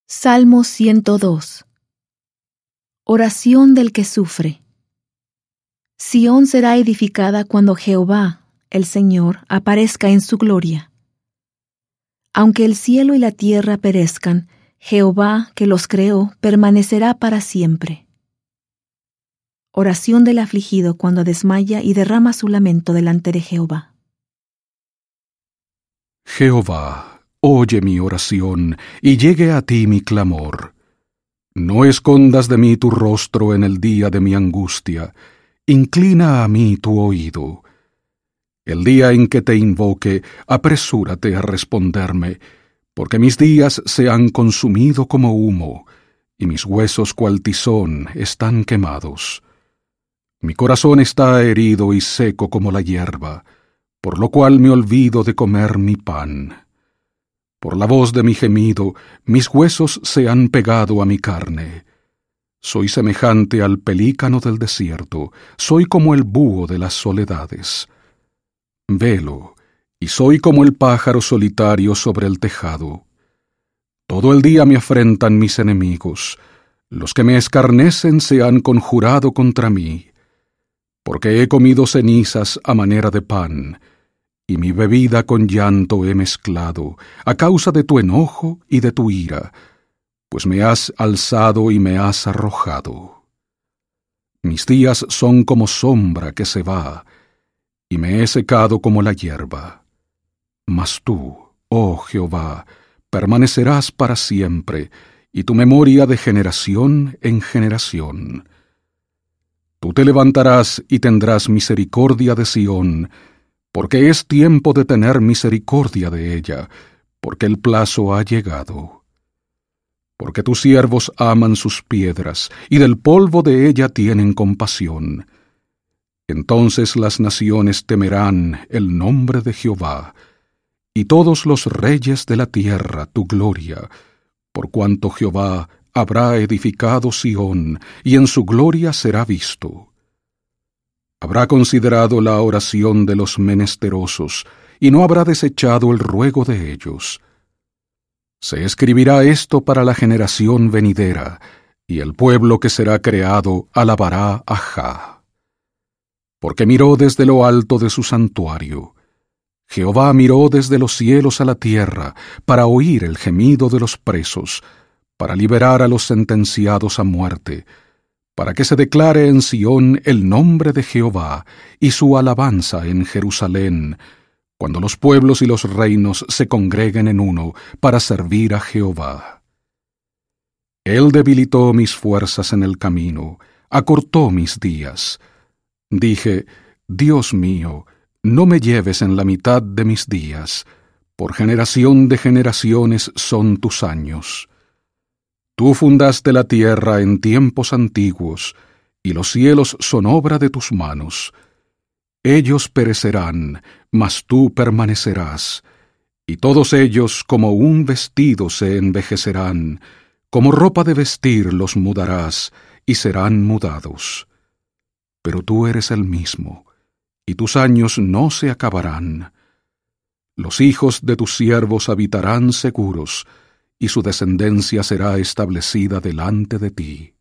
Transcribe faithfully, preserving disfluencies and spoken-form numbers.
Salmo ciento dos. Oración del que sufre. Sión será edificada cuando Jehová, el Señor, aparezca en su gloria. Aunque el cielo y la tierra perezcan, Jehová, que los creó, permanecerá para siempre. Oración del afligido cuando desmaya y derrama su lamento delante de Jehová. Jehová, oye mi oración, y llegue a ti mi clamor. No escondas de mí tu rostro en el día de mi angustia, inclina a mí tu oído. El día en que te invoque, apresúrate a responderme, porque mis días se han consumido como humo, y mis huesos cual tizón están quemados. Mi corazón está herido y seco como la hierba, por lo cual me olvido de comer mi pan. Por la voz de mi gemido, mis huesos se han pegado a mi carne. Soy semejante al pelícano del desierto, soy como el búho de las soledades. Velo, y soy como el pájaro solitario sobre el tejado. Todo el día me afrentan mis enemigos, los que me escarnecen se han conjurado contra mí, porque he comido cenizas a manera de pan, y mi bebida con llanto he mezclado, a causa de tu enojo y de tu ira, pues me has alzado y me has arrojado. Mis días son como sombra que se va, y me he secado como la hierba. Mas tú, oh Jehová, permanecerás para siempre, y tu memoria de generación en generación. Tú te levantarás y tendrás misericordia de Sión, porque es tiempo de tener misericordia de ella, porque el plazo ha llegado. Porque tus siervos aman sus piedras, y del polvo de ella tienen compasión. Entonces las naciones temerán el nombre de Jehová, y todos los reyes de la tierra tu gloria, por cuanto Jehová habrá edificado Sión, y en su gloria será visto. Habrá considerado la oración de los menesterosos, y no habrá desechado el ruego de ellos. Se escribirá esto para la generación venidera, y el pueblo que será creado alabará a Jah. Porque miró desde lo alto de su santuario. Jehová miró desde los cielos a la tierra, para oír el gemido de los presos, para liberar a los sentenciados a muerte, para que se declare en Sión el nombre de Jehová y su alabanza en Jerusalén, cuando los pueblos y los reinos se congreguen en uno para servir a Jehová. Él debilitó mis fuerzas en el camino, acortó mis días. Dije, Dios mío, no me lleves en la mitad de mis días, por generación de generaciones son tus años. Tú fundaste la tierra en tiempos antiguos, y los cielos son obra de tus manos. Ellos perecerán, mas tú permanecerás, y todos ellos como un vestido se envejecerán, como ropa de vestir los mudarás, y serán mudados. Pero tú eres el mismo, y tus años no se acabarán. Los hijos de tus siervos habitarán seguros, y su descendencia será establecida delante de ti.